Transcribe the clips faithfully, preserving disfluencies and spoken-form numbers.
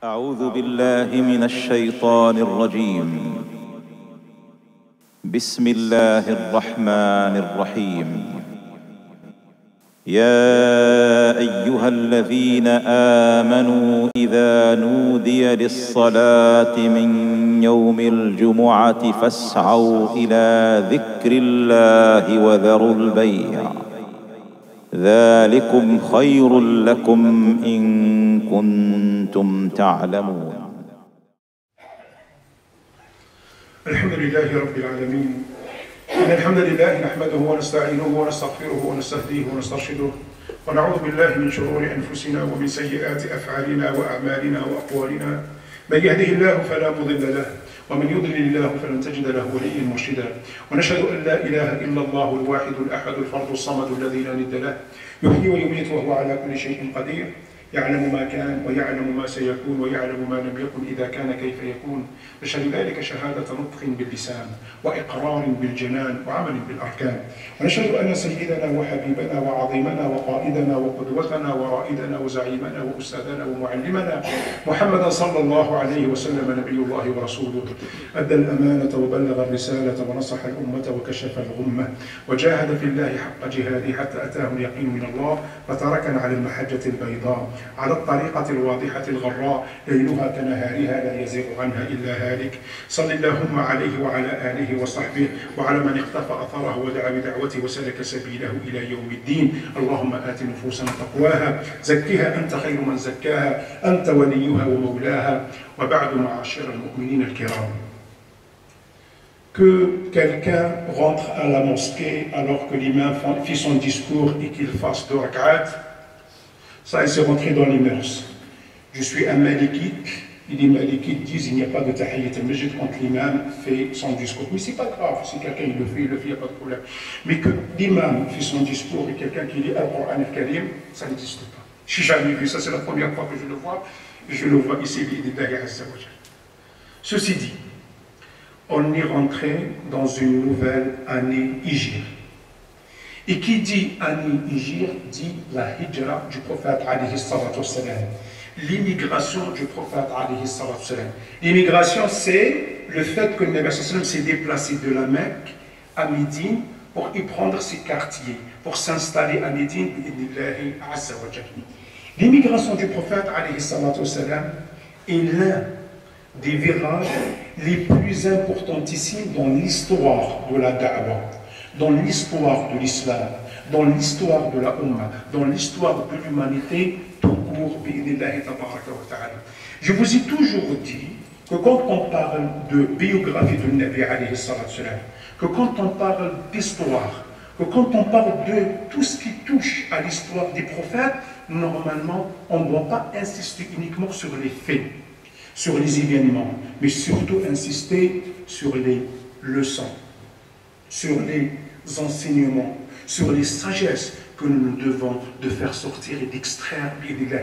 أعوذ بالله من الشيطان الرجيم. بسم الله الرحمن الرحيم. يا أيها الذين آمنوا إذا نودي للصلاة من يوم الجمعة فاسعوا إلى ذكر الله وذروا البيع ذلكم خير لكم إن كنتم تعلمون. الحمد لله رب العالمين. إن الحمد لله نحمده ونستعينه ونستغفره ونستهديه ونسترشده ونعوذ بالله من شرور أنفسنا ومن سيئات أفعالنا وأعمالنا وأقوالنا. من يهده الله فلا مضل له ومن يضلل الله فلن تجد له وليا مرشدا. ونشهد أن لا إله إلا الله الواحد الأحد الفرد الصمد الذي لا ند له يحيي ويميت وهو على كل شيء قدير. يعلم ما كان ويعلم ما سيكون ويعلم ما لم يكن إذا كان كيف يكون. نشهد ذلك شهادة نطق باللسان وإقرار بالجنان وعمل بالأركان. ونشهد أن سيدنا وحبيبنا وعظيمنا وقائدنا وقدوتنا ورائدنا وزعيمنا وأستاذنا ومعلمنا محمدا صلى الله عليه وسلم نبي الله ورسوله أدى الأمانة وبلغ الرسالة ونصح الأمة وكشف الغمة وجاهد في الله حق جهاده حتى أتاه اليقين من الله فتركنا على المحجة البيضاء على الطريقة الواضحة الغراء ليلها كنهارها لا يزيغ عنها إلا هالك. صل اللهم عليه وعلى آله وصحبه وعلى من اقتفى أثره ودعا بدعوته وسلك سبيله إلى يوم الدين. اللهم آت نفوسنا تقواها زكها أنت خير من زكاها أنت وليها ومولاها. وبعد معاشر المؤمنين الكرام. Que quelqu'un rentre à la mosquée alors que l'imam fit son discours et qu'il fasse deux rak'at, ça, c'est rentré dans les mœurs. Je suis un malikite, et les malikites disent qu'il n'y a pas de tahiyyat al-masjid quand l'imam fait son discours. Mais c'est pas grave, si quelqu'un il le fait, il le fait, il n'y a pas de problème. Mais que l'imam fait son discours et quelqu'un qui lit Al-Qur'an al-Karim, ça n'existe pas. Je n'ai jamais vu ça, c'est la première fois que je le vois, et je le vois ici, bi'idnillahi azza wa jalla. Ceci dit, on est rentré dans une nouvelle année hijr. Et qui dit année hijr dit la hijra du prophète alayhi salatu wassalam. L'immigration du prophète alayhi salatu wassalam. L'immigration, c'est le fait que le Nabi sallallahu alayhi wa sallam s'est déplacé de la Mecque à Médine pour y prendre ses quartiers, pour s'installer à Médine. L'immigration du prophète alayhi salatu wassalam est l'un des virages les plus importantissimes dans l'histoire de la da'wah, dans l'histoire de l'islam, dans l'histoire de la Ummah, dans l'histoire de l'humanité tout court, bi'idnillahi tabaraka wa ta'ala. Je vous ai toujours dit que quand on parle de biographie de Nabi alayhi salatu wassalam, que quand on parle d'histoire, que quand on parle de tout ce qui touche à l'histoire des prophètes, normalement, on ne doit pas insister uniquement sur les faits, sur les événements, mais surtout insister sur les leçons, sur les enseignements, sur les sagesses que nous nous devons de faire sortir et d'extraire.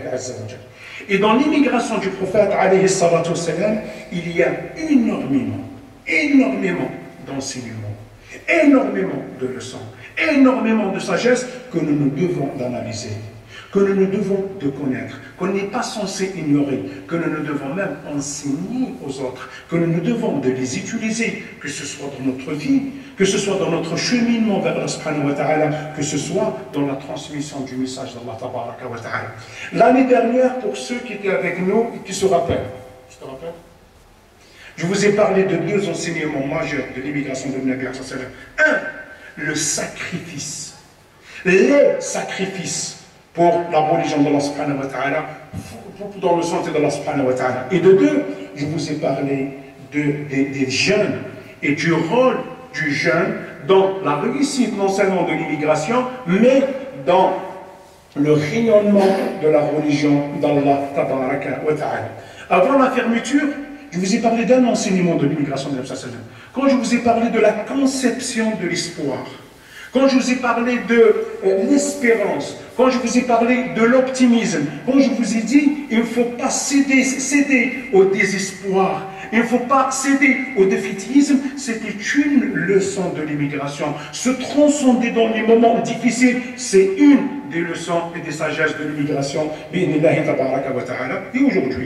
Et dans l'immigration du prophète, alayhi salatu wassalam, il y a énormément, énormément d'enseignements, énormément de leçons, énormément de sagesses que nous nous devons d'analyser, que nous nous devons de connaître, qu'on n'est pas censé ignorer, que nous nous devons même enseigner aux autres, que nous nous devons de les utiliser, que ce soit dans notre vie, que ce soit dans notre cheminement vers Allah subhanahu wa ta'ala, que ce soit dans la transmission du message d'Allah tabaraka wa ta'ala. L'année dernière, pour ceux qui étaient avec nous et qui se rappellent, je te rappelle, je vous ai parlé de deux enseignements majeurs de l'immigration de Nabi sallallahu alayhi wa sallam. Un, le sacrifice, les sacrifices pour la religion d'Allah subhanahu wa ta'ala, dans le sens d'Allah subhanahu wa ta'ala. Et de deux, je vous ai parlé de, des, des jeunes et du rôle du jeune dans la réussite non seulement de l'immigration, mais dans le rayonnement de la religion d'Allah tabaraka wa ta'ala. Avant la fermeture, je vous ai parlé d'un enseignement de l'immigration de Nabi sallallahu alayhi wa sallam. Quand je vous ai parlé de la conception de l'espoir, quand je vous ai parlé de euh, l'espérance, quand je vous ai parlé de l'optimisme, quand je vous ai dit il ne faut pas céder, céder au désespoir, il ne faut pas céder au défaitisme, c'était une leçon de l'immigration. Se transcender dans les moments difficiles, c'est une des leçons et des sagesses de l'immigration. Et aujourd'hui,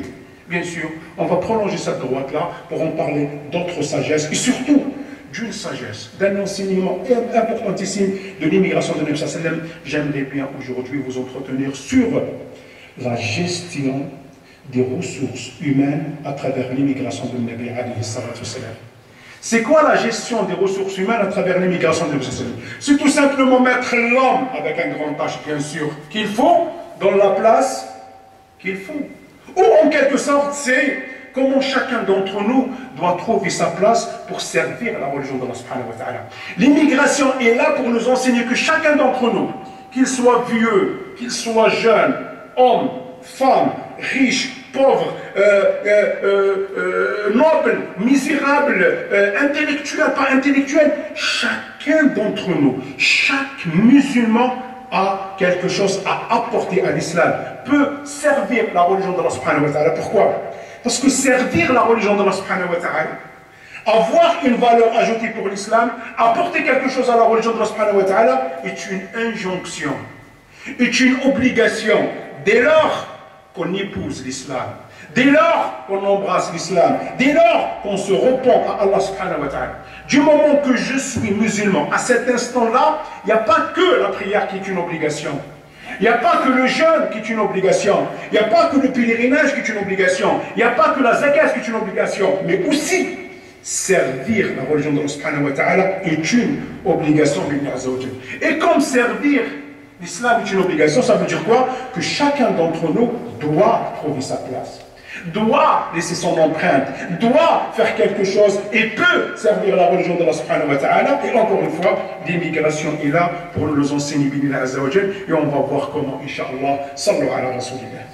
Bien sûr, on va prolonger cette droite-là pour en parler d'autres sagesses et surtout d'une sagesse, d'un enseignement importantissime de l'immigration de Nabi sallallahu alayhi wa sallam. J'aimerais bien aujourd'hui vous entretenir sur la gestion des ressources humaines à travers l'immigration de Nabi alayhi salatu wa sallam. C'est quoi la gestion des ressources humaines à travers l'immigration de Nabi sallallahu alayhi wa sallam? C'est tout simplement mettre l'homme avec un grand H, bien sûr, qu'il faut, dans la place qu'il faut. Ou en quelque sorte, c'est comment chacun d'entre nous doit trouver sa place pour servir la religion d'Allah subhanahu wa ta'ala. L'immigration est là pour nous enseigner que chacun d'entre nous, qu'il soit vieux, qu'il soit jeune, homme, femme, riche, pauvre, euh, euh, euh, noble, misérable, euh, intellectuel, pas intellectuel, chacun d'entre nous, chaque musulman a quelque chose à apporter à l'islam, peut servir la religion d'Allah subhanahu wa ta'ala. Pourquoi? Parce que servir la religion d'Allah subhanahu wa ta'ala, avoir une valeur ajoutée pour l'islam, apporter quelque chose à la religion d'Allah subhanahu wa ta'ala, est une injonction, est une obligation, dès lors qu'on épouse l'islam, dès lors qu'on embrasse l'islam, dès lors qu'on se repent à Allah subhanahu wa ta'ala. Du moment que je suis musulman, à cet instant-là, il n'y a pas que la prière qui est une obligation. Il n'y a pas que le jeûne qui est une obligation. Il n'y a pas que le pèlerinage qui est une obligation. Il n'y a pas que la zakat qui est une obligation. Mais aussi, servir la religion d'Allah subhanahu wa ta'ala est une obligation. Et comme servir l'islam est une obligation, ça veut dire quoi? Que chacun d'entre nous doit trouver sa place, doit laisser son empreinte, doit faire quelque chose et peut servir la religion d'Allah subhanahu wa ta'ala. Et encore une fois, l'immigration est là pour nous enseigner Binillah Azza wa Jal, et on va voir comment, Inch'Allah, sallu ala rasulillah.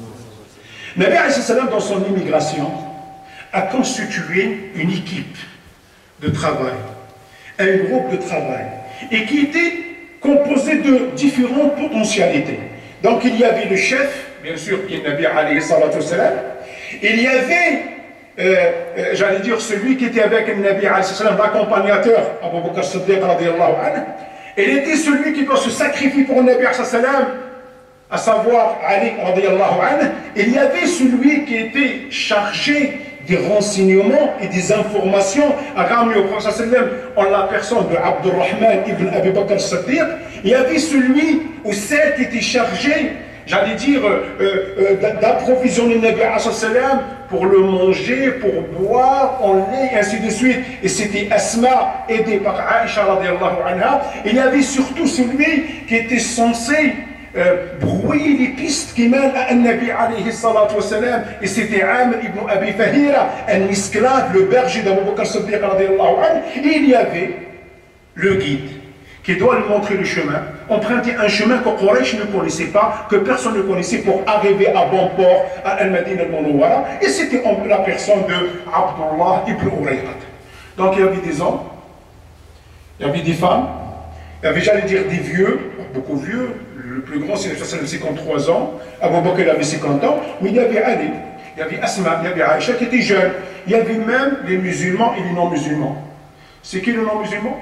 Nabi alayhi salam, dans son immigration, a constitué une équipe de travail, un groupe de travail, et qui était composé de différentes potentialités. Donc il y avait le chef, bien sûr, qui est Nabi alayhi salatu salam. Il y avait, euh, euh, j'allais dire, celui qui était avec le Nabi alayhi salam, l'accompagnateur, Abu Bakr Siddiq radiyallahu anhu. Il était celui qui doit se sacrifier pour le Nabi alayhi salam, à savoir Ali radiyallahu anhu. Il y avait celui qui était chargé des renseignements et des informations à ramener au prophète sallam en la personne de Abdurrahman ibn Abi Bakr Siddiq. Il y avait celui ou celle qui était chargée, j'allais dire, euh, euh, d'approvisionner le Nabi alayhi salam pour le manger, pour boire, en lait, et ainsi de suite. Et c'était Asma, aidée par Aïcha radiallahu anha. Il y avait surtout celui qui était censé Euh, brouiller les pistes qui mènent à un Nabi alayhi salatu wa salam, et c'était Amr ibn Abi Fahira, un esclave, le berger d'Abu Bakr Siddiq radiallahu anhu. Et il y avait le guide qui doit lui montrer le chemin, emprunter un chemin que Quraysh ne connaissait pas, que personne ne connaissait, pour arriver à bon port à Al-Madin al-Munawwara. Et c'était la personne de Abdullah ibn Urayqat. Donc il y avait des hommes, il y avait des femmes, il y avait, j'allais dire, des vieux, beaucoup vieux. Le plus grand, c'est cinquante-trois ans. Abu Bakr avait cinquante ans. Mais il y avait Ali, il y avait Asma, il y avait Aïcha qui étaient jeunes. Il y avait même les musulmans et les non-musulmans. C'est qui le non-musulman?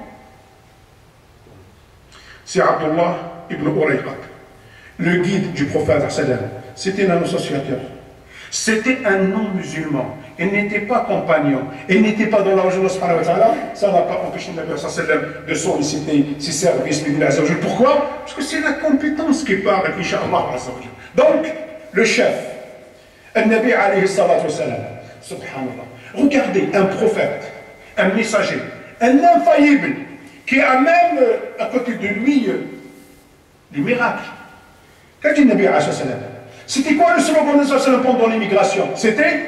C'est Abdullah ibn Urayqat, le guide du prophète. C'était un associateur. C'était un non-musulman. Il n'était pas compagnon. Il n'était pas dans la religion subhanahu wa ta'ala. Ça n'a pas empêché le Nabi de solliciter ses services. Pourquoi? Parce que c'est la compétence qui parle, Inch'Allah. Donc, le chef, un Nabi alayhi salatu wa salam, subhanallah. Regardez, un prophète, un messager, un infaillible, qui a même à côté de lui des miracles. Qu'a dit le Nabi alayhi salam? C'était quoi le slogan de sallam pendant l'immigration? C'était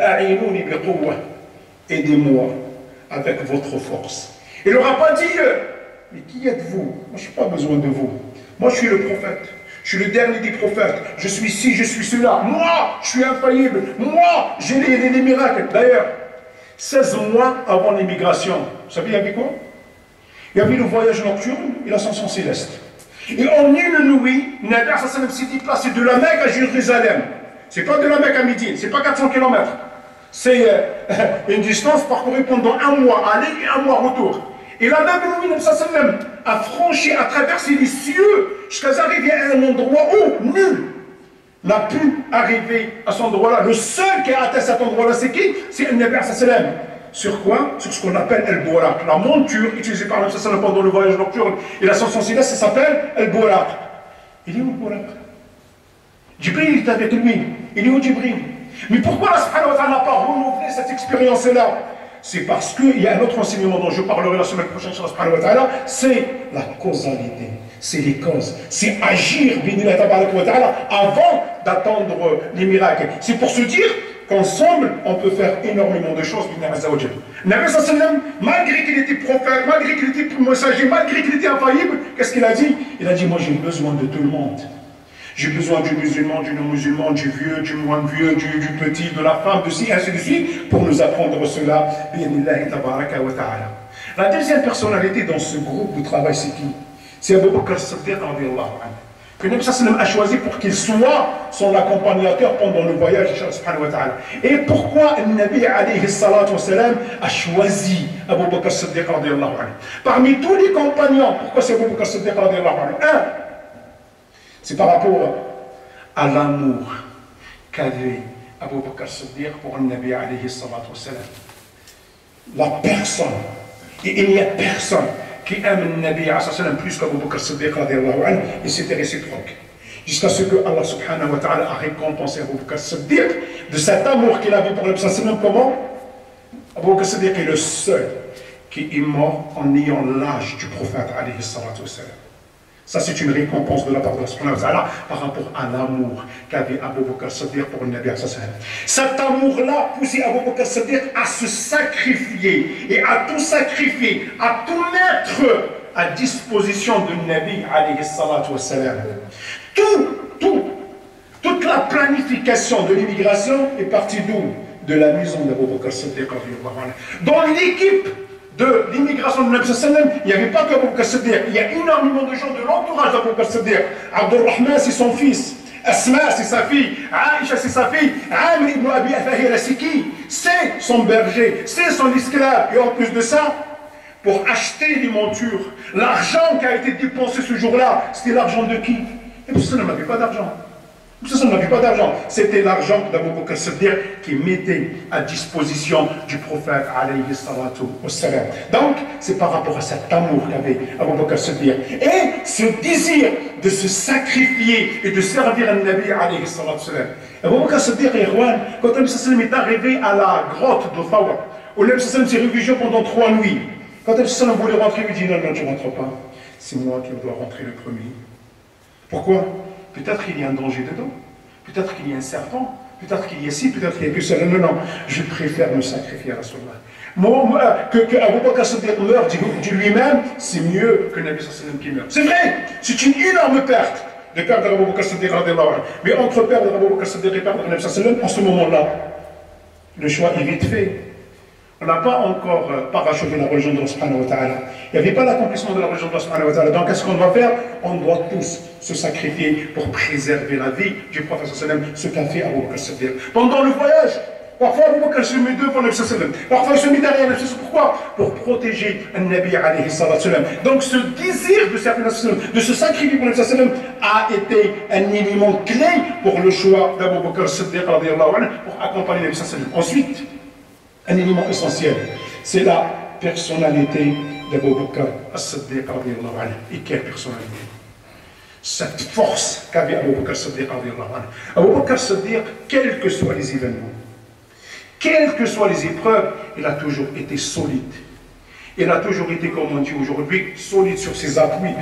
aidez-moi avec votre force. Il n'aura pas dit mais qui êtes-vous? Moi je n'ai pas besoin de vous. Moi je suis le prophète. Je suis le dernier des prophètes. Je suis ci, je suis cela. Moi je suis infaillible. Moi j'ai les, les, les miracles. D'ailleurs, seize mois avant l'immigration, vous savez il y avait quoi? Il y avait le voyage nocturne et l'ascension céleste. Et en une nuit, Nabi sallam s'était placé de la Mecque à Jérusalem. C'est pas de la Mecque à Médine, c'est pas quatre cents kilomètres. C'est euh, une distance parcourue pendant un mois aller et un mois retour. Et la même nuit, Nabi sallam a franchi, a traversé les cieux jusqu'à arriver à un endroit où nul n'a pu arriver à cet endroit-là. Le seul qui a atteint cet endroit-là, c'est qui? C'est le Nabi sallam. Sur quoi? Sur ce qu'on appelle el-Buraq. La monture utilisée par le Nabi sallam pendant le voyage nocturne et l'ascension céleste, ça s'appelle el-Buraq. Il est où le Buraq? Jibril est avec lui. Il est où Jibril? Mais pourquoi Allah subhanahu wa ta'ala n'a pas renouvelé cette expérience-là? C'est parce qu'il y a un autre enseignement dont je parlerai la semaine prochaine sur Allah subhanahu wa ta'ala, c'est la causalité, c'est les causes, c'est agir avant d'attendre les miracles. C'est pour se dire qu'ensemble, on peut faire énormément de choses. Nabi sallam, malgré qu'il était prophète, malgré qu'il était messager, malgré qu'il était infaillible, qu'est-ce qu'il a dit? Il a dit, moi j'ai besoin de tout le monde. J'ai besoin du musulman, du non-musulman, du vieux, du moins vieux, du, du petit, de la femme, de ci, ainsi de suite, pour nous apprendre cela. La deuxième personnalité dans ce groupe de travail, c'est qui? C'est Abu Bakr as-Siddiq, que Nabi sallam a choisi pour qu'il soit son accompagnateur pendant le voyage de subhanahu wa ta'ala. Et pourquoi le Nabi alayhi salatu wa salam a choisi Abu Bakr as-Siddiq? Parmi tous les compagnons, pourquoi c'est Abu Bakr as-Siddiq? Un, c'est par rapport à l'amour qu'avait Abu Bakr as-Siddiq pour le Nabi alayhi salatu wa salam. La personne, et il n'y a personne qui aime le Nabi alayhi salatu wa salam plus qu'Abu Bakr as-Siddiq, et c'était réciproque. Jusqu'à ce que Allah subhanahu wa ta'ala a récompensé Abu Bakr as-Siddiq de cet amour qu'il avait pour le Nabi sallallahu alayhi wa sallam. Comment? Abu Bakr as-Siddiq est le seul qui est mort en ayant l'âge du prophète alayhi salatu wa salam. Ça, c'est une récompense de la part de Allah par rapport à l'amour qu'avait Abu Bakr as-Siddiq pour le Nabi sallallahu alayhi wa sallam. Cet amour-là poussait Abu Bakr as-Siddiq à se sacrifier et à tout sacrifier, à tout mettre à disposition du Nabi alayhi salatu wa salam. Tout, tout, toute la planification de l'immigration est partie d'où? De la maison d'Abu Bakr as-Siddiq. Dans l'équipe de l'immigration de Nabi sallallahu alayhi wa sallam, il n'y avait pas qu'Abu Bakr as-Siddiq, il y a énormément de gens de l'entourage d'Abu Bakr as-Siddiq. Abdurrahman, c'est son fils. Asma, c'est sa fille. Aïcha, c'est sa fille. Amr ibn Abi Afahir, c'est qui? C'est son berger, c'est son esclave. Et en plus de ça, pour acheter les montures, l'argent qui a été dépensé ce jour-là, c'était l'argent de qui? Et puis ça n'avait pas d'argent. Ça n'avait pas d'argent. C'était l'argent d'Abu Bakr as-Siddiq qui mettait à disposition du prophète alayhi salatu wassalam. Donc, c'est par rapport à cet amour qu'avait Abu Bakr as-Siddiq. Et ce désir de se sacrifier et de servir un Nabi alayhi salatu wassalam. Abu Bakr as-Siddiq, quand le Nabi sallam est arrivé à la grotte de Thawr, où le Nabi sallam s'est réfugié pendant trois nuits, quand le Nabi sallam voulait rentrer, il dit non, non, tu ne rentres pas. C'est moi qui dois rentrer le premier. Pourquoi? Peut-être qu'il y a un danger dedans, peut-être qu'il y a un serpent, peut-être qu'il y a ci, peut-être qu'il y a que ça. Non, non, non, je préfère me sacrifier à Rasulullah. Moi, moi, que, que Abu Bakr as-Siddiq meurt de lui-même, c'est mieux que Nabi sallallahu alayhi wa sallam qui meurt. C'est vrai, c'est une énorme perte de perdre Abu Bakr as-Siddiq. Mais entre perdre Abu Bakr as-Siddiq et perdre Nabi sallallahu alayhi wa sallam, en ce moment-là, le choix est vite fait. On n'a pas encore euh, parachevé la religion de Allah subhanahu wa ta'ala. Il n'y avait pas l'accomplissement de la religion de Allah subhanahu wa ta'ala. Donc, qu'est-ce qu'on doit faire? On doit tous se sacrifier pour préserver la vie du prophète sallallahu alayhi wa sallam, ce qu'a fait Abu Bakr as-Siddiq. Pendant le voyage, parfois Abu Bakr se met devant le Nabi sallallahu alayhi wa sallam, parfois il se met derrière le Nabi sallallahu alayhi wa sallam. Pourquoi? Pour protéger un Nabi alayhi sallallahu alayhi wa sallam. Donc, ce désir de servir le Nabi sallallahu alayhi wa sallam, de se sacrifier pour le Nabi sallallahu alayhi wa sallam, a été un élément clé pour le choix d'Abu Bakr as-Siddiq pour accompagner le Nabi sallallahu alayhi wa sallam. Ensuite, un élément essentiel, c'est la personnalité d'Abu Bakr as-Siddiq. Et quelle personnalité? Cette force qu'avait Abu Bakr as-Siddiq. Abu Bakr as-Siddiq, quels que soient les événements, quelles que soient les épreuves, il a toujours été solide. Il a toujours été, comme on dit aujourd'hui, solide sur ses appuis.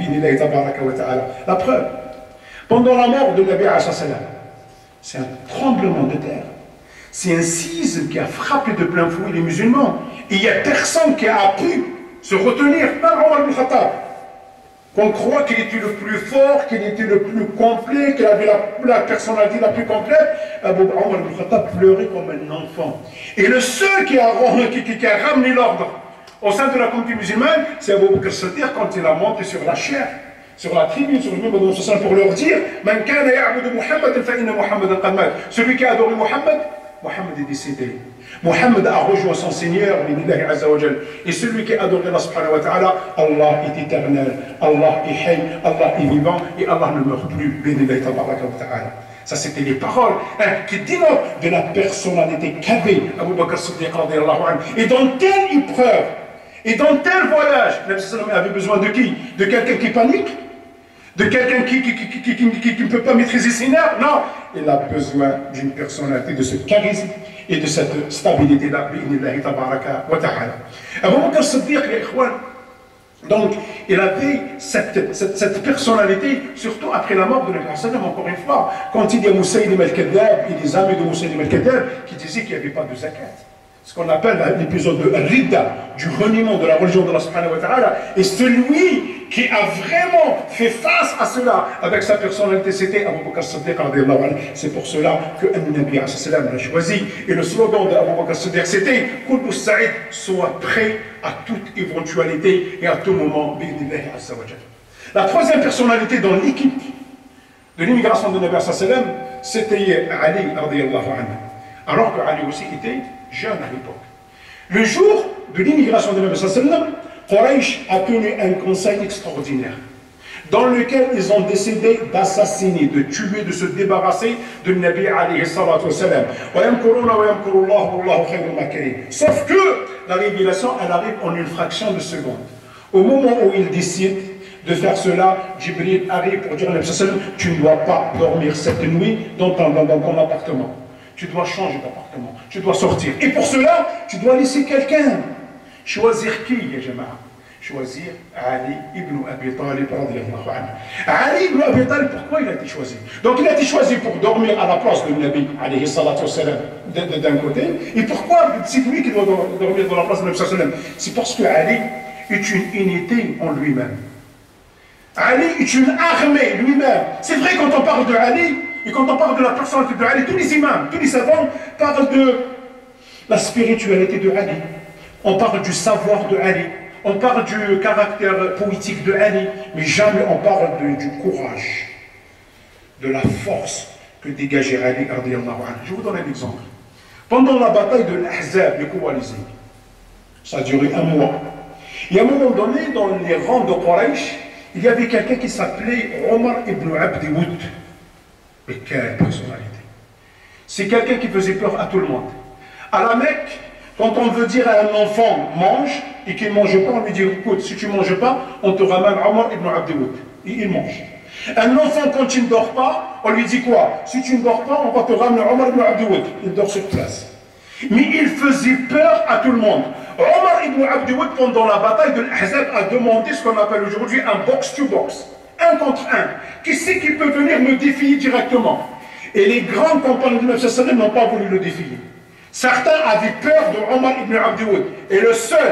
La preuve, pendant la mort de Nabi alayhi salam, c'est un tremblement de terre. C'est un sisme qui a frappé de plein fouet les musulmans. Et il n'y a personne qui a pu se retenir, même Omar ibn Khattab. Qu'on croit qu'il était le plus fort, qu'il était le plus complet, qu'il avait la, la personnalité la plus complète. Abu Omar ibn Khattab pleurait comme un enfant. Et le seul qui a, qui, qui, qui a ramené l'ordre au sein de la communauté musulmane, c'est Abu Bakr as-Siddiq quand il a monté sur la chair, sur la tribune, sur le mur de pour leur dire Man kana ya'budu Muhammadan fa inna Muhammadan qad mat. Celui qui a adoré Muhammad, Mohammed est décédé. Mohammed a rejoint son Seigneur, et celui qui a adoré Allah subhanahu wa ta'ala, Allah est éternel, Allah est hay, Allah est vivant, et Allah ne meurt plus. Ça, c'était les paroles hein, qui dénotent de la personnalité qu'avait Abu Bakr Siddiq radiallahu anhu. Et dans telle épreuve, et dans tel voyage, le Nabi sallallahu alayhi wa sallam avait besoin de qui? De quelqu'un qui panique? De quelqu'un qui, qui, qui, qui, qui, qui, qui ne peut pas maîtriser ses nerfs? Non, il a besoin d'une personnalité, de ce charisme et de cette stabilité-là. Abu Bakr Siddiq, les ikhwan, donc, il avait cette, cette, cette personnalité, surtout après la mort de Nabi sallallahu alayhi wa sallam, encore une fois, quand il y a Moussaïlim al-Kadhab et les amis de Moussaïlim al-Kadhab qui disaient qu'il n'y avait pas de zakat. Ce qu'on appelle l'épisode de Ridda, du reniement de la religion de Allah subhanahu wa ta'ala. Et celui qui a vraiment fait face à cela avec sa personnalité, c'était Abu Bakr Siddiq. C'est pour cela que Nabi l'a choisi. Et le slogan de Abu Bakr Siddiq, c'était « Kullu Sa'id, soit prêt à toute éventualité et à tout moment. » La troisième personnalité dans l'équipe de l'immigration de Nabi c'était Ali radiallahu anhu. Alors que Ali aussi était jeune à l'époque. Le jour de l'immigration de Nabi sallallahu alayhi wa sallam, Quraysh a tenu un conseil extraordinaire dans lequel ils ont décidé d'assassiner, de tuer, de se débarrasser de Nabi alayhi salatu wa sallam. Sauf que la révélation, elle arrive en une fraction de seconde. Au moment où ils décident de faire cela, Jibril arrive pour dire à Nabi sallallahu alayhi wa sallam, tu ne dois pas dormir cette nuit dans ton, dans, dans ton appartement. Tu dois changer d'appartement, tu dois sortir. Et pour cela, tu dois laisser quelqu'un. Choisir qui, ya jama'a? Choisir Ali ibn Abi Talib radiyallahu anhu. Ali ibn Abi Talib, pourquoi il a été choisi? Donc il a été choisi pour dormir à la place de Nabi alayhi salatu wassalam d'un côté. Et pourquoi c'est lui qui doit dormir dans la place de Nabi sallallahu alayhi wa sallam? C'est parce que Ali est une unité en lui-même. Ali est une armée lui-même. C'est vrai quand on parle de Ali, et quand on parle de la personnalité de Ali, tous les imams, tous les savants parlent de la spiritualité de Ali. On parle du savoir de Ali. On parle du caractère poétique de Ali. Mais jamais on parle de, du courage, de la force que dégageait Ali. Je vous donne un exemple. Pendant la bataille de l'Ahzab, les coalisés, ça a duré un mois. Et à un moment donné, dans les rangs de Quraysh, il y avait quelqu'un qui s'appelait Omar ibn Abdi Woud. Mais quelle personnalité! C'est quelqu'un qui faisait peur à tout le monde. À la Mecque, quand on veut dire à un enfant mange et qu'il ne mange pas, on lui dit écoute, si tu ne manges pas, on te ramène Omar ibn Abdi Woud. Et il mange. Un enfant, quand il ne dort pas, on lui dit quoi? Si tu ne dors pas, on va te ramener Omar ibn Abdi Woud. Il dort sur place. Mais il faisait peur à tout le monde. Omar ibn Abdi Woud, pendant la bataille de l'Ahzab, a demandé ce qu'on appelle aujourd'hui un box-to-box. Un contre un. Qui c'est qui peut venir me défier directement? Et les grands compagnons de Nabi sallallahu alayhi wa sallam n'ont pas voulu le défier. Certains avaient peur de Omar ibn Abdi Woud. Et le seul,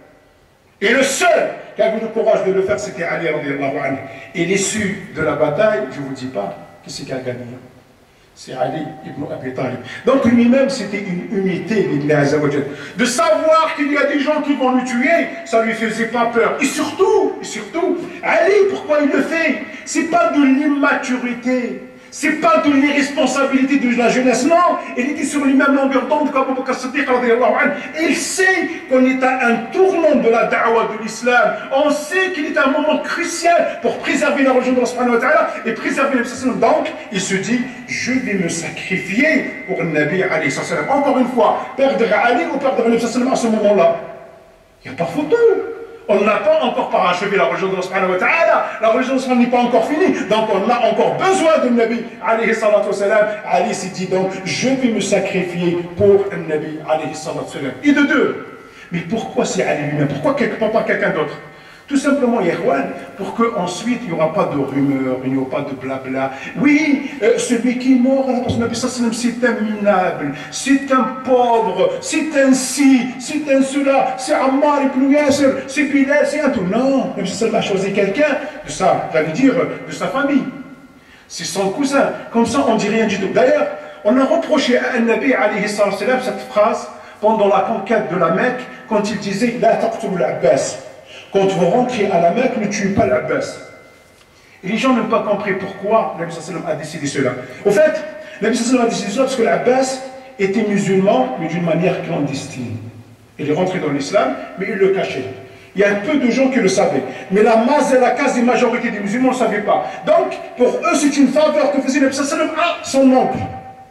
et le seul qui avait le courage de le faire, c'était Ali radiallahu anhu. Et l'issue de la bataille, je ne vous dis pas, qui c'est qui a gagné? C'est Ali ibn Abi Talib. Donc lui-même, c'était une unité de savoir qu'il y a des gens qui vont le tuer, ça ne lui faisait pas peur. Et surtout, et surtout, Ali, pourquoi il le fait? C'est pas de l'immaturité, c'est pas de l'irresponsabilité de la jeunesse, non. Il était sur les mêmes longueurs d'onde qu'Abu Bakr Siddiq radiyallahu anhu. Il sait qu'on est à un tournant de la da'wah de l'islam. On sait qu'il est un moment crucial pour préserver la religion de Allah subhanahu wa ta'ala et préserver le sallam. Donc, il se dit, je vais me sacrifier pour le Nabi alayhi sallam. Encore une fois, perdre Ali ou perdre le sallam à ce moment-là, il n'y a pas photo. On n'a pas encore parachevé la religion de Allah subhanahu wa ta'ala. La religion de Allah n'est pas encore finie. Donc on a encore besoin du Nabi alayhi salatu wa salam. Ali s'est dit donc, je vais me sacrifier pour le Nabi alayhi salatu wa salam. Et de deux. Mais pourquoi c'est Ali lui-même? Pourquoi pas quelqu'un d'autre? Tout simplement, Yahwan, pour qu'ensuite il n'y aura pas de rumeurs, il n'y aura pas de blabla. Oui, euh, celui qui est mort à la personne de Nabi sallam, c'est un minable, c'est un pauvre, c'est un ci, c'est un cela, c'est Ammar ibn Yasir, c'est Bilal, c'est un tout. Non, Nabi sallam a choisi quelqu'un de sa, j'allais dire, de sa famille. C'est son cousin. Comme ça, on ne dit rien du tout. D'ailleurs, on a reproché à un Nabi alayhi sallam cette phrase pendant la conquête de la Mecque, quand il disait « La taqtulu al-Abbas ». Quand vous rentrez à la Mecque, ne tuez pas l'Abbas. Et les gens n'ont pas compris pourquoi Nabi sallallahu alayhi wa sallam a décidé cela. Au fait, Nabi sallallahu alayhi wa sallam a décidé cela parce que l'Abbas était musulman, mais d'une manière clandestine. Il est rentré dans l'islam, mais il le cachait. Il y a peu de gens qui le savaient. Mais la masse et la quasi-majorité des musulmans ne le savaient pas. Donc, pour eux, c'est une faveur que faisait le prophète sallam à son oncle.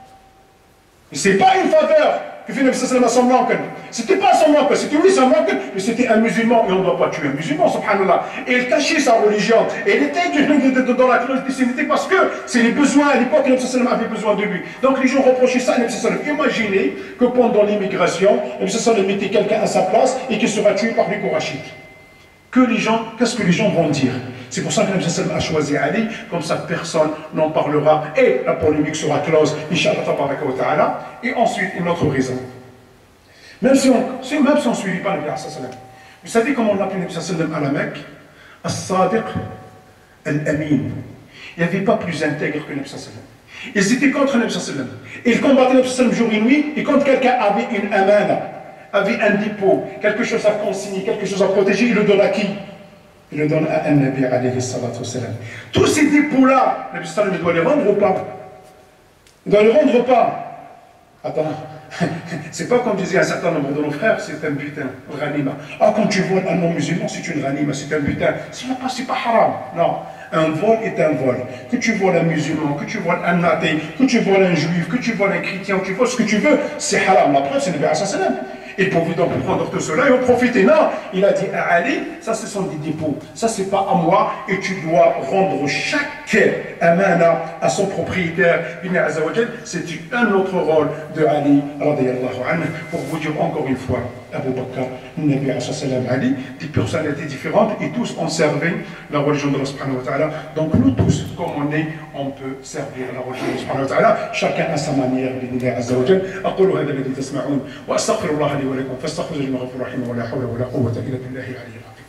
Et ce n'est pas une faveur que fait le prophète sallam à son oncle. C'était pas son oncle, c'était oui son oncle, mais c'était un musulman. Et on ne doit pas tuer un musulman, subhanallah. Et il cachait sa religion. Et il était dans la clandestinité parce que c'est les besoins. À l'époque, le prophète sallam avait besoin de lui. Donc les gens reprochaient ça à le prophète sallam. Imaginez que pendant l'immigration, le prophète sallam mettait quelqu'un à sa place et qu'il sera tué par les Kourachites. Que les gens, qu'est-ce que les gens vont dire? C'est pour ça que le prophète sallam a choisi Ali, comme ça personne n'en parlera et la polémique sera close, Inch'Allah tabaraka wa ta'ala. Et ensuite, une autre raison. Même si on même si on ne suivit pas le prophète sallam. Vous savez comment on appelait le prophète sallam à la Mecque? As-Sadiq al-Amin. Il n'y avait pas plus intègre que le prophète sallam. Ils étaient contre le prophète sallam. Ils combattaient le prophète sallam jour et nuit, et quand quelqu'un avait une amana, avait un dépôt, quelque chose à consigner, quelque chose à protéger, il le donne à qui? Il le donne à un Nabi alayhi salatu wassalam. Tous ces dépôts-là, le prophète sallam, il doit les rendre ou pas? Il doit les rendre ou pas? Attends, c'est pas comme disait un certain nombre de nos frères, c'est un butin, ghanima. Ah, quand tu voles un non-musulman, c'est une ghanima, c'est un butin. C'est pas haram. Non, un vol est un vol. Que tu voles un musulman, que tu voles un athée, que tu voles un juif, que tu voles un chrétien, que tu voles ce que tu veux, c'est haram. La preuve, c'est le prophète sallam. Et pour vous donc prendre tout cela et en profiter. Non, il a dit à Ali, ça ce sont des dépôts, ça c'est pas à moi, et tu dois rendre chaque amana à son propriétaire. C'est un autre rôle de Ali, pour vous dire encore une fois, Abu Bakr, Nabi sallam Ali, des personnalités différentes, et tous ont servi la religion de Allah subhanahu wa ta'ala. Donc nous tous, comme on est, on peut servir la religion de Allah subhanahu wa ta'ala, chacun à sa manière, بإذن عز وجل. أقول هذا الذي تسمعون وأستغفر الله لي ولكم فاستغفروا إنه غفور رحيم ولا حول ولا قوة إلا بالله العلي العظيم.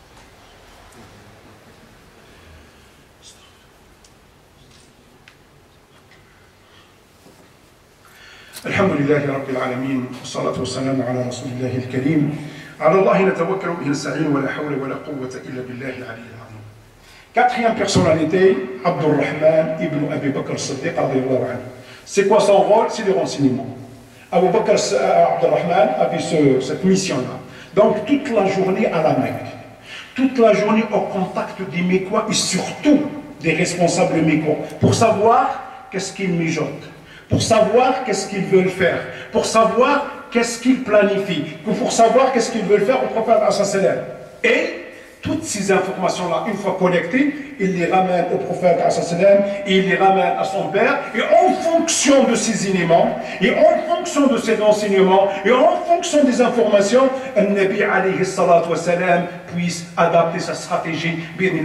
الحمد لله رب العالمين والصلاة والسلام على رسول الله الكريم على الله نتوكل به نستعين ولا حول ولا قوة إلا بالله العلي العظيم. Quatrième personnalité, Abdurrahman ibn Abi Bakr Siddiq radiyallahu anhu. C'est quoi son rôle? C'est le renseignement. Abu Bakr Abdurrahman avait ce, cette mission-là. Donc toute la journée à la Mecque, toute la journée au contact des Mécois et surtout des responsables Mécois pour savoir qu'est-ce qu'ils mijotent, pour savoir qu'est-ce qu'ils veulent faire, pour savoir qu'est-ce qu'ils planifient, pour savoir qu'est-ce qu'ils veulent faire au prophète sallallahu. Et toutes ces informations-là, une fois collectées, il les ramène au prophète sallallahu et il les ramène à son père. Et en fonction de ces éléments, et en fonction de ces renseignements, et en fonction des informations, un Nabi alayhi salatu wa salam puisse adapter sa stratégie.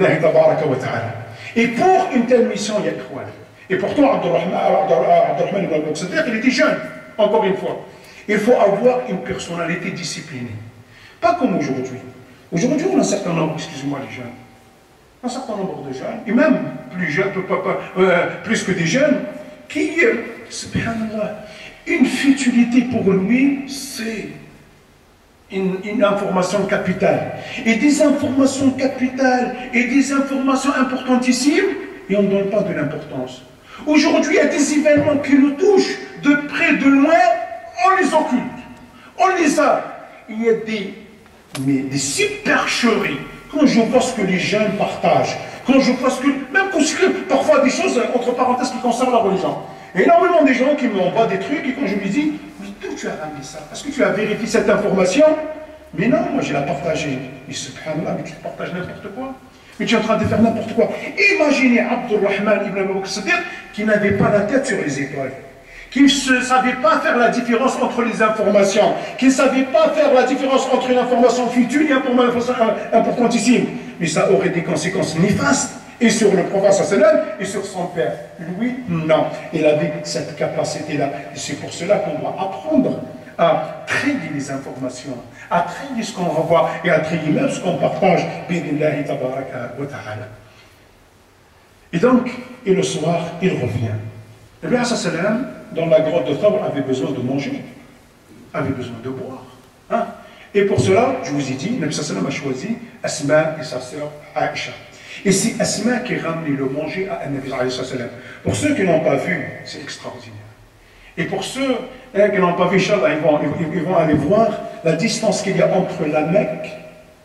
Et pour une telle mission, il y a trois. Et pourtant, Abdurrahman ibn Abi Siddiq, il était jeune, encore une fois. Il faut avoir une personnalité disciplinée. Pas comme aujourd'hui. Aujourd'hui, on a un certain nombre, excusez-moi les jeunes, un certain nombre de jeunes, et même plus jeunes, euh, plus que des jeunes, qui, euh, subhanallah, une futilité pour lui, c'est une, une information capitale. Et des informations capitales, et des informations importantissimes, et on ne donne pas de l'importance. Aujourd'hui, il y a des événements qui nous touchent, de près, de loin, on les occulte, on les a. Il y a des mais des supercheries, quand je vois ce que les jeunes partagent, quand je vois ce que, même quand je, parfois des choses, entre parenthèses, qui concernent la religion. Et énormément de gens qui m'envoient des trucs, et quand je lui dis, mais d'où tu as ramené ça? Est-ce que tu as vérifié cette information? Mais non, moi je l'ai partagée. Mais subhanallah, mais tu partages n'importe quoi. Mais tu es en train de faire n'importe quoi. Imaginez Abdurrahman ibn Abi Bakr Siddiq qui n'avait pas la tête sur les étoiles, qui ne savait pas faire la différence entre les informations, qui ne savait pas faire la différence entre une information futile et une information importantissime. Mais ça aurait des conséquences néfastes, et sur le prophète sallallahu et sur son père. Lui, non. Il avait cette capacité-là. Et c'est pour cela qu'on doit apprendre à trier les informations, à trier ce qu'on revoit, et à trier même ce qu'on partage. Bi'idhnillahi tabaraka wa ta'ala. Et donc, et le soir, il revient. Le prophète sallallahu dans la grotte de Thawr, avait besoin de manger, avait besoin de boire. Hein? Et pour cela, je vous ai dit, le prophète sallallahu a choisi Asma et sa sœur Aïcha. Et c'est Asma qui a ramené le manger à Nabi sallallahu. Pour ceux qui n'ont pas vu, c'est extraordinaire. Et pour ceux hein, qui n'ont pas vu, Inch'Allah, ils vont, ils, ils vont aller voir la distance qu'il y a entre la Mecque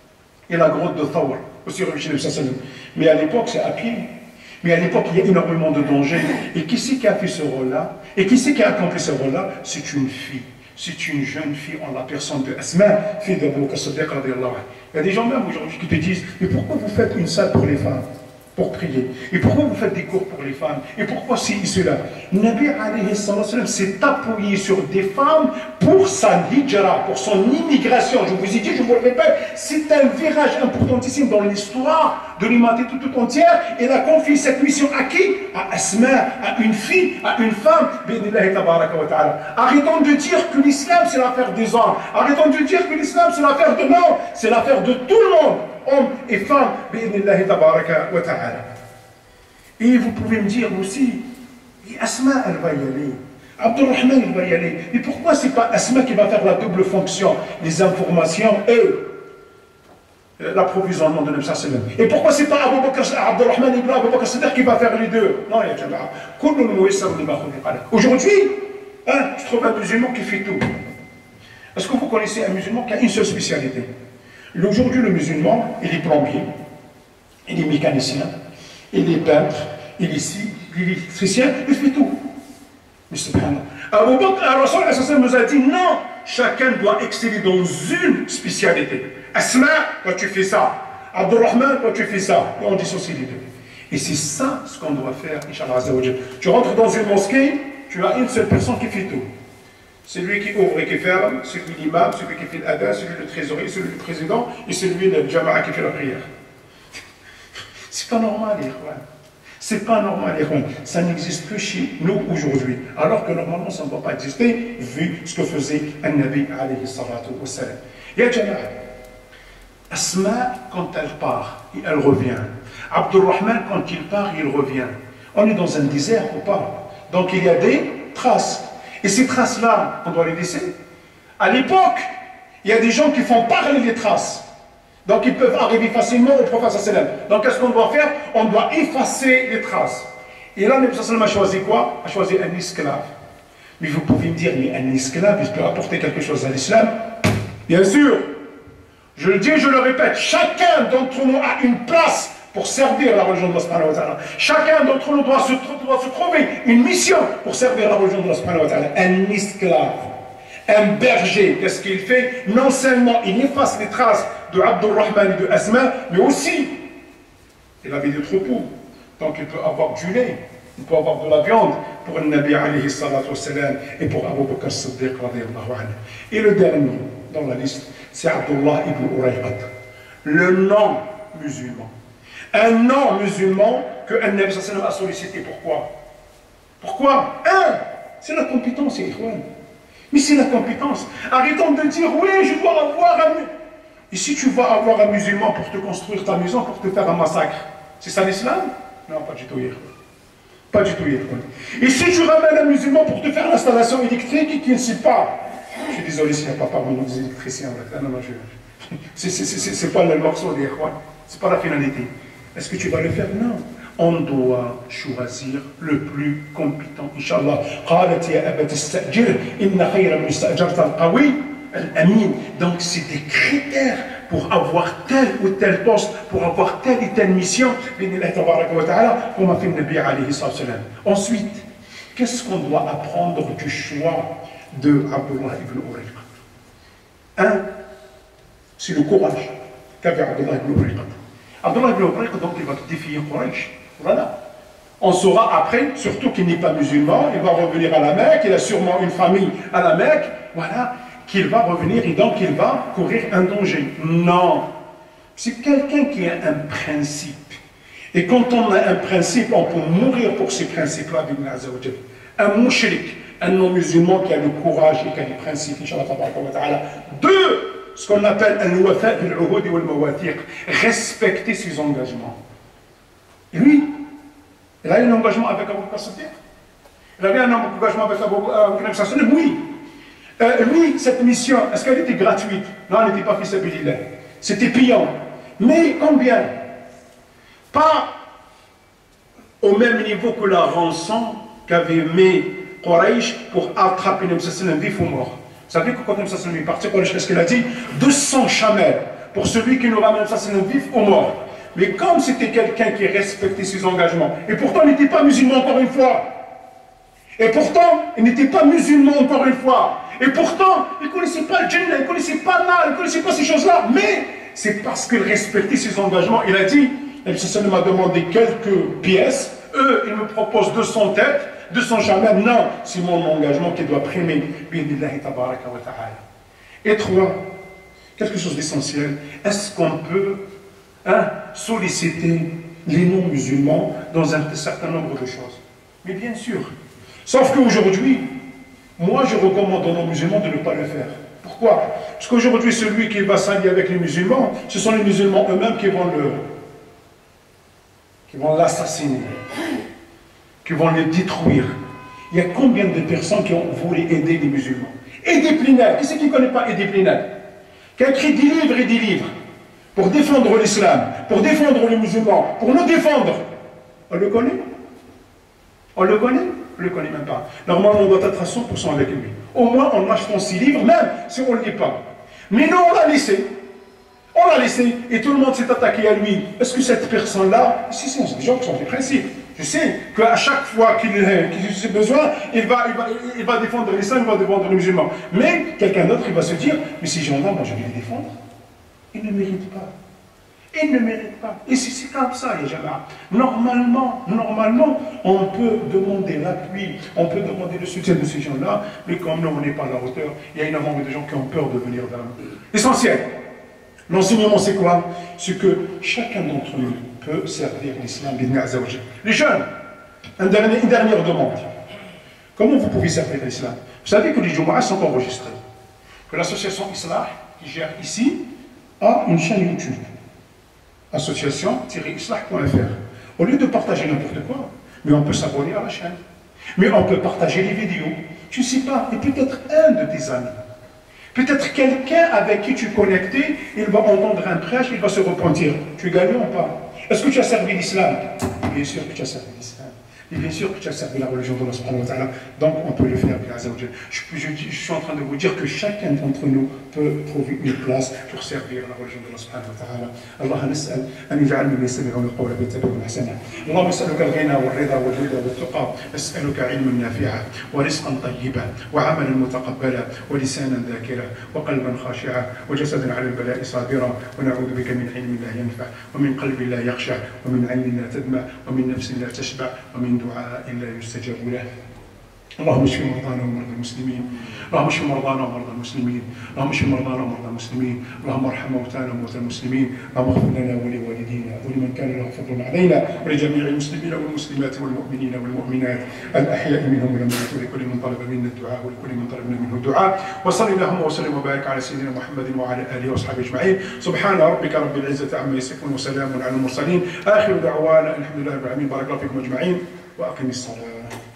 et la grotte de Thawr, aussi chez le Sallam. Mais à l'époque, c'est à pied. Mais à l'époque, il y a énormément de dangers. Et qui c'est qui a fait ce rôle-là? Et qui c'est qui a accompli ce rôle-là? C'est une fille. C'est une jeune fille en la personne de Asma, fille d'Abu Bakr As-Siddiq radiyallahu anhu. Il y a des gens même aujourd'hui qui te disent, mais pourquoi vous faites une salle pour les femmes, pour prier? Et pourquoi vous faites des cours pour les femmes? Et pourquoi ci et cela? Nabi alayhi sallam s'est appuyé sur des femmes pour sa hijra, pour son immigration. Je vous ai dit, je vous le répète, c'est un virage importantissime dans l'histoire de l'humanité tout, tout entière. Il a confié cette mission à qui? À Asma, à une fille, à une femme. Arrêtons de dire que l'islam c'est l'affaire des hommes. Arrêtons de dire que l'islam c'est l'affaire de l'homme. C'est l'affaire de tout le monde, hommes et femmes. Et vous pouvez me dire aussi, Asma elle va y aller. Abdurrahman il va y aller. Et pourquoi c'est pas Asma qui va faire la double fonction, les informations et l'approvisionnement de Nabi sallallahu alayhi wa sallam? Et pourquoi c'est pas Abu Bakr, Abdurrahman ibn Abu Bakr As-Siddiq qui va faire les deux? Non, il y a Jama'a. Aujourd'hui, hein, je trouve un musulman qui fait tout. Est-ce que vous connaissez un musulman qui a une seule spécialité? Aujourd'hui, le musulman, il est plombier, il est mécanicien, il est peintre, il est ici, il est électricien, il fait tout. Mais subhanallah. Abu Bakr, Rasul nous a dit non, chacun doit exceller dans une spécialité. Asma, toi tu fais ça. Abdurrahman, toi tu fais ça. Et on dissocie les deux. Et c'est ça ce qu'on doit faire, Inch'Allah Azza wa Jal. Tu rentres dans une mosquée, tu as une seule personne qui fait tout. Celui qui ouvre et qui ferme, celui l'imam, celui qui fait l'adhan, celui le trésorier, celui le président et celui le jama'a qui fait la prière. C'est pas normal, Ikhwan. C'est pas normal, Ikhwan. Ça n'existe que chez nous aujourd'hui. Alors que normalement, ça ne doit pas exister, vu ce que faisait un Nabi alayhi salatu wa salam. Ya jama'a, Asma, quand elle part, elle revient. Abdurrahman, quand il part, il revient. On est dans un désert ou pas? Donc il y a des traces. Et ces traces-là, on doit les laisser. À l'époque, il y a des gens qui font parler les traces. Donc ils peuvent arriver facilement au prophète sallallahu alayhi wa sallam. Donc qu'est-ce qu'on doit faire? On doit effacer les traces. Et là, le prophète sallallahu alayhi wa sallam a choisi quoi? A choisi un esclave. Mais vous pouvez me dire, mais un esclave, il peut apporter quelque chose à l'islam? Bien sûr. Je le dis et je le répète, chacun d'entre nous a une place pour servir la religion de Allah. Chacun d'entre nous doit se, doit se trouver une mission pour servir la religion de Allah. Un esclave, un berger, qu'est-ce qu'il fait? Non seulement il efface les traces de Abdurrahman et de Asma, mais aussi il avait des troupeaux. Donc il peut avoir du lait, il peut avoir de la viande pour le Nabi alayhi salatu wassalam et pour Abu Bakr As-Siddiq radiyallahu anhu. Et le dernier dans la liste, c'est Abdullah ibn Urayqat, le non musulman. Un non musulman que un Nabi sallallahu alayhi wa sallam a sollicité. Pourquoi? Pourquoi? Un, c'est la compétence, Ikhwan. Mais c'est la compétence. Arrêtons de dire, oui, je dois avoir un... Et si tu vas avoir un musulman pour te construire ta maison, pour te faire un massacre, c'est ça l'islam? Non, pas du tout, Ikhwan. Pas du tout, Ikhwan. Et si tu ramènes un musulman pour te faire l'installation électrique qui ne sait pas, je suis désolé s'il n'y a pas parmi nous des électriciens. Non, non, je... c'est pas le morceau des Ikhwan. C'est pas la finalité. Est-ce que tu vas le faire? Non. On doit choisir le plus compétent, Inch'Allah. Donc c'est des critères pour avoir tel ou tel poste, pour avoir telle et telle mission. Ensuite, qu'est-ce qu'on doit apprendre du choix de Abdullah ibn Urayqat? Un, c'est le courage qu'avait Abdullah ibn Urayqat. Abdullah ibn Urayqat, donc il va défier Quraysh. Voilà. On saura après, surtout qu'il n'est pas musulman, il va revenir à la Mecque, il a sûrement une famille à la Mecque, voilà, qu'il va revenir et donc il va courir un danger. Non. C'est quelqu'un qui a un principe. Et quand on a un principe, on peut mourir pour ces principes-là, un mouchrik, un non-musulman qui a le courage et qui a les principes, Inch'Allah. Deux, ce qu'on appelle un wafa bil-uhud wal-mawathiq, respecter ses engagements. Et lui, il a eu un engagement avec Abu Bakr As-Siddiq. Il avait un engagement avec Abu Bakr As-Siddiq. Oui. Euh, lui, cette mission, est-ce qu'elle était gratuite? Non, elle n'était pas fi sabilillah. C'était payant. Mais combien? Pas au même niveau que la rançon qu'avait mis Quraysh pour attraper Nabi sallallahu alayhi wa sallam vif ou mort. Vous savez que quand Nabi sallallahu alayhi wa sallam est parti, Quraysh, qu'est-ce qu'il a dit? deux cents chamelles pour celui qui nous ramène ça, c'est le vif ou mort. Mais comme c'était quelqu'un qui respectait ses engagements, et pourtant il n'était pas musulman encore une fois, et pourtant il n'était pas musulman encore une fois, et pourtant il ne connaissait pas le Jannah, il ne connaissait pas mal, il ne connaissait pas ces choses-là, mais c'est parce qu'il respectait ses engagements. Il a dit, et ça m'a demandé quelques pièces, eux ils me proposent deux cents têtes, deux cents jamais, non, c'est mon engagement qui doit primer. Et trois, quelque chose d'essentiel, est-ce qu'on peut hein, solliciter les non-musulmans dans un certain nombre de choses? Mais bien sûr. Sauf qu'aujourd'hui, moi je recommande aux non-musulmans de ne pas le faire. Pourquoi? Parce qu'aujourd'hui, celui qui va s'allier avec les musulmans, ce sont les musulmans eux-mêmes qui vont le, qui vont l'assassiner, qui vont le détruire. Il y a combien de personnes qui ont voulu aider les musulmans? Eddie Plenel, qui c'est qui ne connaît pas Eddie Plenel? Qui a écrit des livres et des livres pour défendre l'islam, pour défendre les musulmans, pour nous défendre. On le connaît? On le connaît? On ne le connaît même pas. Normalement, on doit être à cent pour cent avec lui. Au moins, on achète ses livres, même si on ne le lit pas. Mais nous, on l'a laissé. On l'a laissé et tout le monde s'est attaqué à lui. Est-ce que cette personne-là, si, si, c'est des gens qui sont des principes. Je sais qu'à chaque fois qu'il qu a besoin, il va, il, va, il va défendre l'islam, il va défendre les musulmans. Mais quelqu'un d'autre, il va se dire, mais ces gens-là, moi je vais les défendre. Ils ne méritent pas. Ils ne méritent pas. Et c'est comme ça, les gens. Normalement, normalement, on peut demander l'appui, on peut demander le soutien de ces gens-là, mais comme nous, on n'est pas à la hauteur, il y a énormément de gens qui ont peur de venir vers nous. L'essentiel, l'enseignement, c'est quoi? C'est que chacun d'entre nous peut servir l'islam. Les jeunes, un dernier, une dernière demande. Comment vous pouvez servir l'islam? Vous savez que les Jumu'ahs sont enregistrés. Que l'association Islah, qui gère ici, a une chaîne YouTube. association tiret islah point F R. Au lieu de partager n'importe quoi, mais on peut s'abonner à la chaîne. Mais on peut partager les vidéos. Tu ne sais pas, et peut-être un de tes amis. Peut-être quelqu'un avec qui tu es connecté, il va entendre un prêche, il va se repentir. Tu es gagnant ou pas? Est-ce que tu as servi l'islam? Bien sûr que tu as servi l'islam. Et bien sûr que tu as servi la religion de Allah. Donc on peut le faire, je, je, je, je suis en train de vous dire que chacun d'entre nous peut trouver une place pour servir la religion de Allah. Allah نسأل أن يجعل من يستمعون القول فيتبعون أحسنه. اللهم نسألك الغنى والرضا والهدى والتقى، نسألك علما نافعا ورزقا طيبا وعملا متقبلا ولسانا ذاكرا وقلبا خاشعا وجسدا على البلاء صابرا، ونعوذ بك من علم لا ينفع ومن قلب لا يخشع ومن عين لا تدمع ومن نفس لا تشبع ومن دعاء لا يستجاب له. اللهم اشف مرضانا ومرضى المسلمين، اللهم اشف مرضانا ومرضى المسلمين، اللهم اشف مرضانا ومرضى المسلمين، اللهم ارحم موتانا وموتى المسلمين، اللهم اغفر لنا ولوالدينا ولمن كان له فضل علينا ولجميع المسلمين والمسلمات والمؤمنين والمؤمنات الاحياء منهم والاموات، ولكل من طلب منا الدعاء ولكل من طلبنا منه الدعاء، وصل اللهم وسلم وبارك على سيدنا محمد وعلى اله واصحابه اجمعين، سبحان ربك رب العزه عما يصفون وسلام على المرسلين، اخر دعوانا الحمد لله رب العالمين، بارك الله فيكم اجمعين واقم الصلاه.